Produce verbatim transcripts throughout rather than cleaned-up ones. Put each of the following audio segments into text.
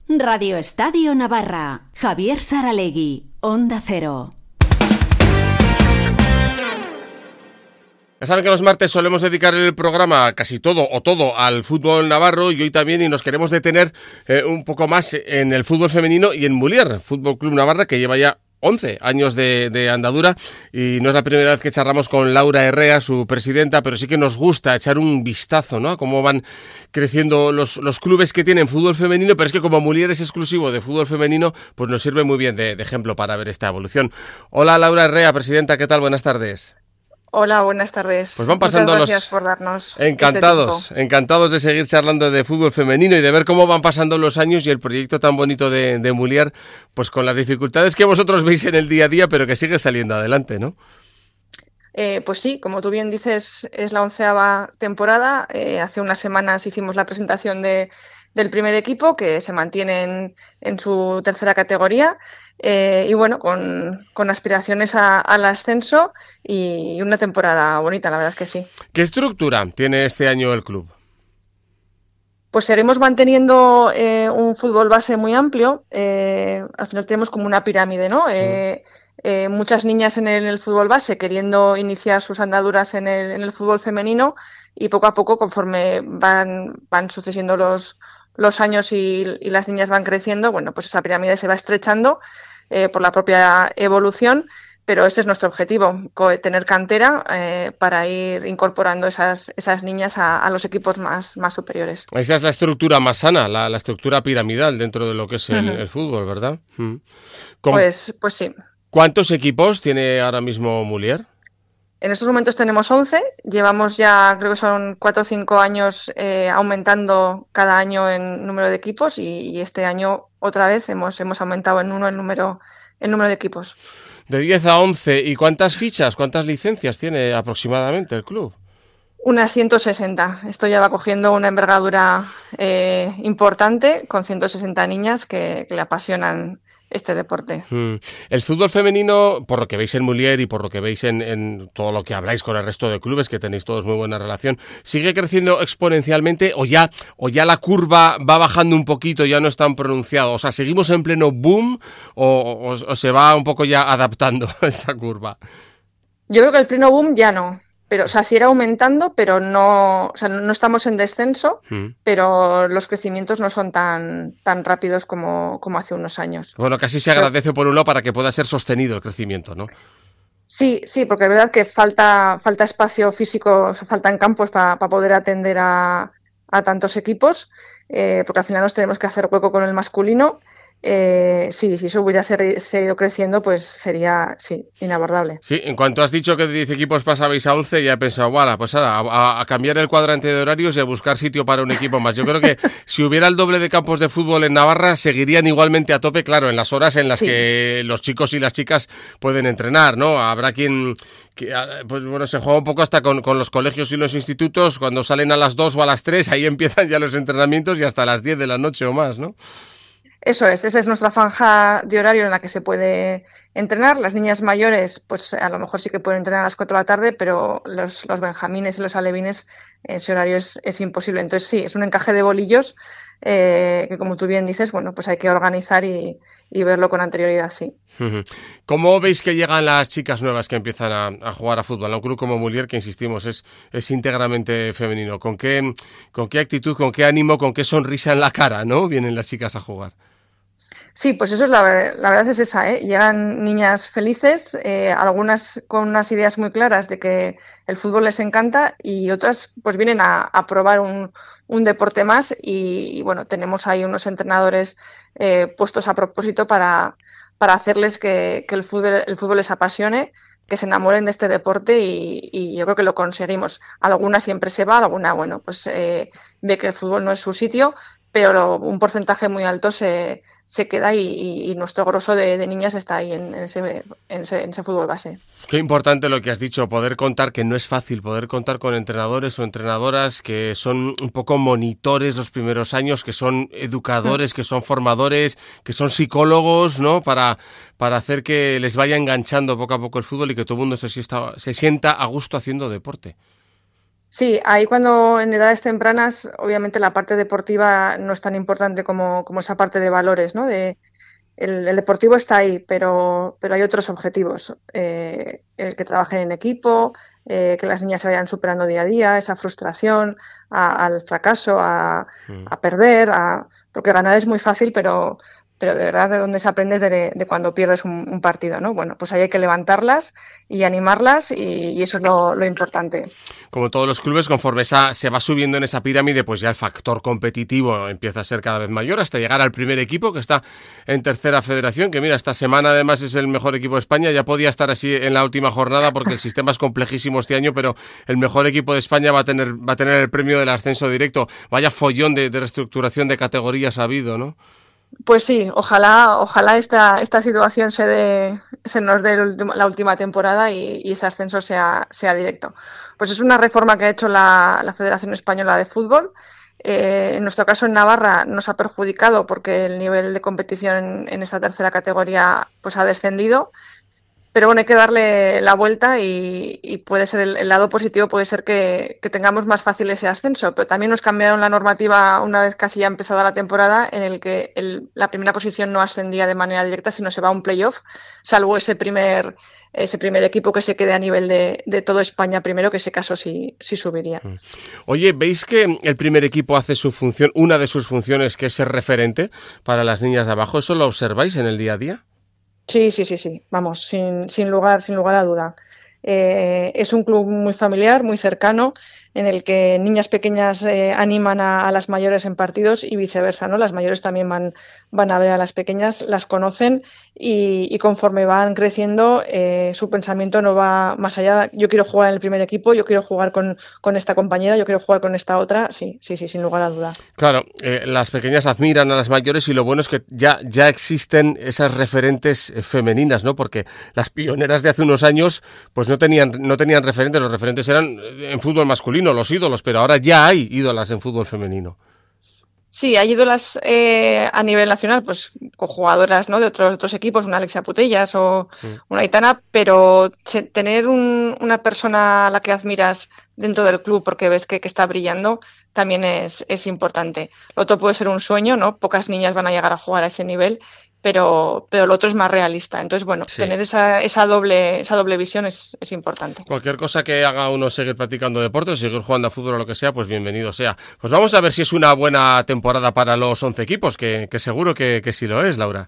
Radio Estadio Navarra. Javier Saralegui, Onda Cero. Ya saben que los martes solemos dedicar el programa casi todo o todo al fútbol navarro y hoy también y nos queremos detener eh, un poco más en el fútbol femenino y en Mulier, Fútbol Club Navarra, que lleva ya once años de, de andadura y no es la primera vez que charlamos con Laura Herrea, su presidenta, pero sí que nos gusta echar un vistazo, ¿no?, a cómo van creciendo los, los clubes que tienen fútbol femenino, pero es que como Mulier es exclusivo de fútbol femenino, pues nos sirve muy bien de, de ejemplo para ver esta evolución. Hola Laura Herrea, presidenta, ¿qué tal? Buenas tardes. Hola, buenas tardes. Pues van pasando Muchas gracias los... por darnos Encantados, este encantados de seguir charlando de fútbol femenino y de ver cómo van pasando los años y el proyecto tan bonito de, de Mulier, pues con las dificultades que vosotros veis en el día a día, pero que sigue saliendo adelante, ¿no? Eh, pues sí, como tú bien dices, es la onceava temporada. Eh, hace unas semanas hicimos la presentación de, del primer equipo, que se mantiene en, en su tercera categoría. Eh, y bueno, con, con aspiraciones a, al ascenso y una temporada bonita, la verdad es que sí. ¿Qué estructura tiene este año el club? Pues seguimos manteniendo eh, un fútbol base muy amplio. Eh, al final tenemos como una pirámide, ¿no? Eh, eh, muchas niñas en el, en el fútbol base queriendo iniciar sus andaduras en el, en el fútbol femenino y poco a poco, conforme van, van sucediendo los, los años y, y las niñas van creciendo, bueno, pues esa pirámide se va estrechando eh, por la propia evolución. Pero ese es nuestro objetivo, tener cantera eh, para ir incorporando esas, esas niñas a, a los equipos más, más superiores. Esa es la estructura más sana, la, la estructura piramidal dentro de lo que es el, Uh-huh. el fútbol, ¿verdad? Uh-huh. Pues, pues sí. ¿Cuántos equipos tiene ahora mismo Mulier? En estos momentos tenemos once, llevamos ya, creo que son cuatro o cinco años eh, aumentando cada año en número de equipos y, y este año otra vez hemos, hemos aumentado en uno el número, el número de equipos. De diez a once. ¿Y cuántas fichas, cuántas licencias tiene aproximadamente el club? Unas ciento sesenta. Esto ya va cogiendo una envergadura eh, importante con ciento sesenta niñas que, que le apasionan este deporte. Hmm. El fútbol femenino, por lo que veis en Mulier y por lo que veis en, en todo lo que habláis con el resto de clubes, que tenéis todos muy buena relación, ¿sigue creciendo exponencialmente o ya, o ya la curva va bajando un poquito, ya no es tan pronunciado? O sea, ¿seguimos en pleno boom o, o, o se va un poco ya adaptando esa curva? Yo creo que el pleno boom ya no. Pero, o sea, sí irá aumentando, pero no, o sea, no estamos en descenso, mm. pero los crecimientos no son tan, tan rápidos como, como hace unos años. Bueno, casi se agradece pero, por un lado para que pueda ser sostenido el crecimiento, ¿no? Sí, sí, porque es verdad que falta, falta espacio físico, o sea, faltan campos para pa poder atender a, a tantos equipos, eh, porque al final nos tenemos que hacer hueco con el masculino. Eh, sí, si eso hubiera seguido creciendo, pues sería, sí, inabordable. Sí, en cuanto has dicho que de diez equipos pasabais a once, ya he pensado, bueno, pues ahora, a, a cambiar el cuadrante de horarios y a buscar sitio para un equipo más. Yo creo que si hubiera el doble de campos de fútbol en Navarra, seguirían igualmente a tope, claro, en las horas en las sí. que los chicos y las chicas pueden entrenar, ¿no? Habrá quien, que, pues bueno, se juega un poco hasta con, con los colegios y los institutos, cuando salen a las dos o a las tres, ahí empiezan ya los entrenamientos y hasta las diez de la noche o más, ¿no? Eso es, esa es nuestra franja de horario en la que se puede entrenar. Las niñas mayores, pues a lo mejor sí que pueden entrenar a las cuatro de la tarde, pero los, los benjamines y los alevines, ese horario es, es imposible. Entonces sí, es un encaje de bolillos eh, que, como tú bien dices, bueno, pues hay que organizar y, y verlo con anterioridad, sí. ¿Cómo veis que llegan las chicas nuevas que empiezan a, a jugar a fútbol? A un club como Mulier, que insistimos, es, es íntegramente femenino. ¿Con qué, con qué actitud, con qué ánimo, con qué sonrisa en la cara, ¿no?, vienen las chicas a jugar? Sí, pues eso es la, la verdad es esa, ¿eh? Llegan niñas felices, eh, algunas con unas ideas muy claras de que el fútbol les encanta y otras pues vienen a, a probar un, un deporte más y, y bueno, tenemos ahí unos entrenadores eh, puestos a propósito para, para hacerles que, que el fútbol, el fútbol les apasione, que se enamoren de este deporte y, y yo creo que lo conseguimos. Alguna siempre se va, alguna, bueno, pues eh, ve que el fútbol no es su sitio, pero un porcentaje muy alto se, se queda y, y, y nuestro grosso de, de niñas está ahí en, en, ese, en, ese, en ese fútbol base. Qué importante lo que has dicho, poder contar, que no es fácil, poder contar con entrenadores o entrenadoras que son un poco monitores los primeros años, que son educadores, que son formadores, que son psicólogos, ¿no?, para, para hacer que les vaya enganchando poco a poco el fútbol y que todo el mundo se sienta, se sienta a gusto haciendo deporte. Sí, ahí cuando en edades tempranas, obviamente la parte deportiva no es tan importante como, como esa parte de valores, ¿no? De, el, el deportivo está ahí, pero, pero hay otros objetivos. Eh, el que trabajen en equipo, eh, que las niñas se vayan superando día a día, esa frustración a, al fracaso, a, Mm. a perder, a, porque ganar es muy fácil, pero, pero de verdad de dónde se aprende de, de cuando pierdes un, un partido, ¿no? Bueno, pues ahí hay que levantarlas y animarlas y, y eso es lo, lo importante. Como todos los clubes, conforme esa, se va subiendo en esa pirámide, pues ya el factor competitivo empieza a ser cada vez mayor hasta llegar al primer equipo, que está en tercera federación, que mira, esta semana además es el mejor equipo de España, ya podía estar así en la última jornada porque el sistema es complejísimo este año, pero el mejor equipo de España va a tener, va a tener el premio del ascenso directo. Vaya follón de, de reestructuración de categorías ha habido, ¿no? Pues sí, ojalá, ojalá esta, esta situación se dé, se nos dé el último- la última temporada y, y ese ascenso sea, sea directo. Pues es una reforma que ha hecho la, la Federación Española de Fútbol. Eh, en nuestro caso en Navarra nos ha perjudicado porque el nivel de competición en, en esta tercera categoría pues ha descendido. Pero bueno, hay que darle la vuelta y, y puede ser el, el lado positivo, puede ser que, que tengamos más fácil ese ascenso, pero también nos cambiaron la normativa una vez casi ya empezada la temporada en el que el, la primera posición no ascendía de manera directa, sino se va a un playoff, salvo ese primer, ese primer equipo que se quede a nivel de, de todo España primero, que ese caso sí, sí subiría. Oye, ¿veis que el primer equipo hace su función, una de sus funciones, que es ser referente para las niñas de abajo? ¿Eso lo observáis en el día a día? Sí, sí, sí, sí, vamos, sin, sin lugar, sin lugar a duda. Eh, es un club muy familiar, muy cercano, en el que niñas pequeñas eh, animan a, a las mayores en partidos y viceversa, ¿no? Las mayores también van, van a ver a las pequeñas, las conocen y, y conforme van creciendo, eh, su pensamiento no va más allá. Yo quiero jugar en el primer equipo, yo quiero jugar con, con esta compañera, yo quiero jugar con esta otra. Sí, sí, sí, sin lugar a duda. Claro, eh, las pequeñas admiran a las mayores y lo bueno es que ya, ya existen esas referentes eh, femeninas, ¿no? Porque las pioneras de hace unos años pues no tenían, no tenían referentes, los referentes eran eh, en fútbol masculino, los ídolos, pero ahora ya hay ídolas en fútbol femenino. Sí, hay ídolas eh, a nivel nacional, pues con jugadoras, ¿no? de otros, otros equipos, una Alexia Putellas o Mm. una Aitana, pero che- tener un- una persona a la que admiras dentro del club porque ves que, que está brillando también es, es importante. Lo otro puede ser un sueño, ¿no? Pocas niñas van a llegar a jugar a ese nivel, pero, pero lo otro es más realista. Entonces, bueno, Sí. tener esa, esa doble, esa doble visión es, es importante. Cualquier cosa que haga uno seguir practicando deporte, seguir jugando a fútbol o lo que sea, pues bienvenido sea. Pues vamos a ver si es una buena temporada para los once equipos, que, que seguro que, que sí lo es, Laura.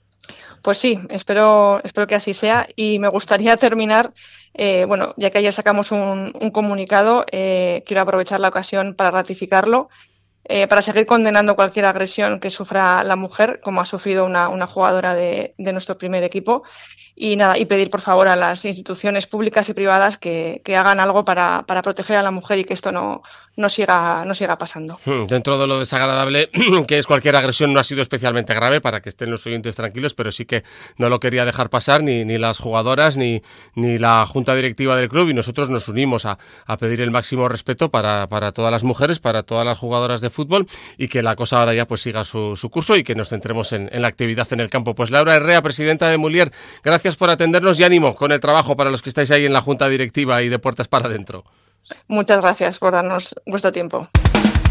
Pues sí, espero, espero que así sea y me gustaría terminar, eh, bueno, ya que ayer sacamos un, un comunicado, eh, quiero aprovechar la ocasión para ratificarlo, eh, para seguir condenando cualquier agresión que sufra la mujer, como ha sufrido una, una jugadora de, de nuestro primer equipo, y nada, y pedir por favor a las instituciones públicas y privadas que, que hagan algo para, para proteger a la mujer y que esto no, no siga, no siga pasando. Dentro de lo desagradable que es cualquier agresión, no ha sido especialmente grave, para que estén los oyentes tranquilos, pero sí que no lo quería dejar pasar ni, ni las jugadoras ni, ni la junta directiva del club, y nosotros nos unimos a, a pedir el máximo respeto para, para todas las mujeres, para todas las jugadoras de fútbol, y que la cosa ahora ya pues siga su, su curso y que nos centremos en, en la actividad en el campo. Pues Laura Herrea, presidenta de Mulier, gracias por atendernos y ánimo con el trabajo para los que estáis ahí en la junta directiva y de puertas para adentro. Muchas gracias por darnos vuestro tiempo.